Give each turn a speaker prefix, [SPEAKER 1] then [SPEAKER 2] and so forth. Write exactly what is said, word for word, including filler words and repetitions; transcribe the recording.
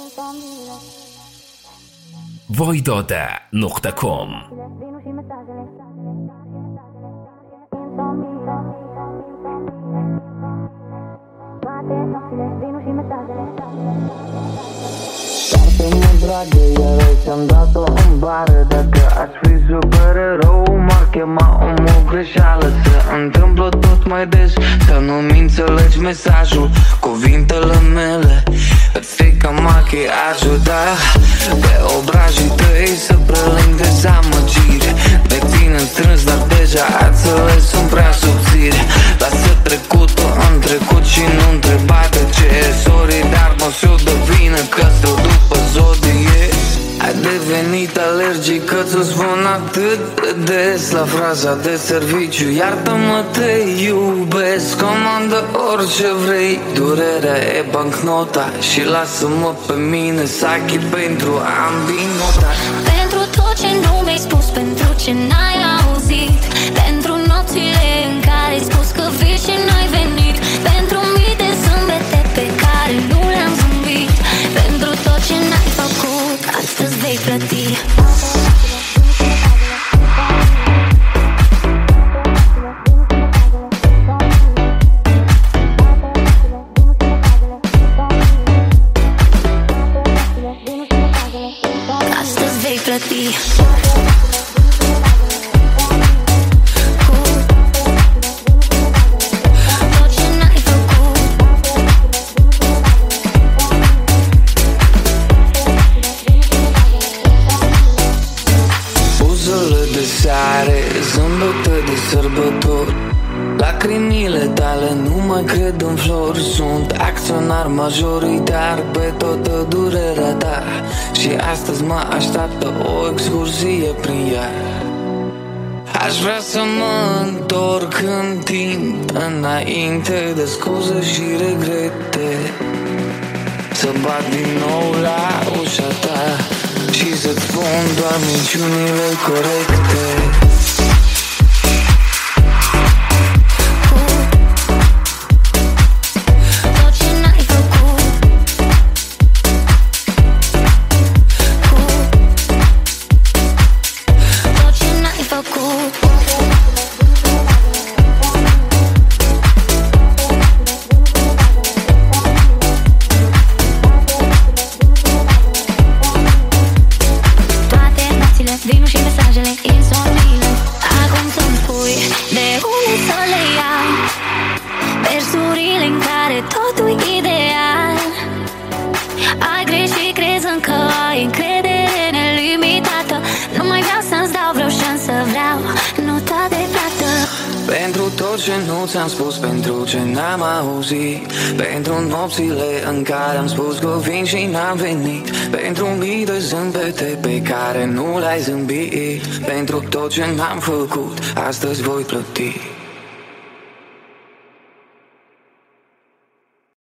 [SPEAKER 1] voidodă punct com.
[SPEAKER 2] Iartă-mă, dragă, iar ți-am dat-o în bară. Dacă aș fi super rău, m-ar chema omul greșeală. Se întâmplă tot mai des să nu-mi înțelegi mesajul. Cuvintele mele îți strică machiajul, da. Pe obrajii tăi să preling dezamăgire. Ne ținem strâns, dar deja ațele sunt prea subțiri. Lasă trecutul în trecut și nu întreba de ce. Sorry, dar mă fiu de vină că stau după zodie. Ai devenit alergic că ți-o spun atât de des la fraza de serviciu. Iartă-mă, te iubesc, comandă orice vrei. Durerea e bancnota și lasă-mă pe mine să achit pentru ambii nota.
[SPEAKER 3] Pentru tot ce nu mi-ai spus, pentru ce n-ai auzit, pentru nopțile în care ai spus că vii și n-ai venit, pentru mii de zâmbete pe care nu le-am zâmbit, pentru tot ce n-ai făcut, astăzi vei plăti. Astăzi vei plăti.
[SPEAKER 2] Zâmbete de sărbători, lacrimile tale nu mai cred în flori. Sunt acționar majoritar pe toată durerea ta și astăzi mă așteaptă o excursie prin ea. Aș vrea să mă întorc în timp, înainte de scuze și regrete, să bat din nou la ușa ta și să-ți spun doar minciunile corecte.
[SPEAKER 3] Vinul și mesajele, insomnile. Acum să-mi spui de unde să le iau versurile în care totul e ideal. Ai greșit crezând că ai încredere nelimitată. Nu mai vreau să-ți dau vreo șansă, vreau nota de plată.
[SPEAKER 2] Pentru tot ce nu ți-am spus, pentru ce n-am auzit, pentru nopțile în care am spus că vin și n-am venit, pentru mii de zâmbete pe care nu le-ai zâmbit, pentru tot ce n-am făcut, astăzi voi plăti.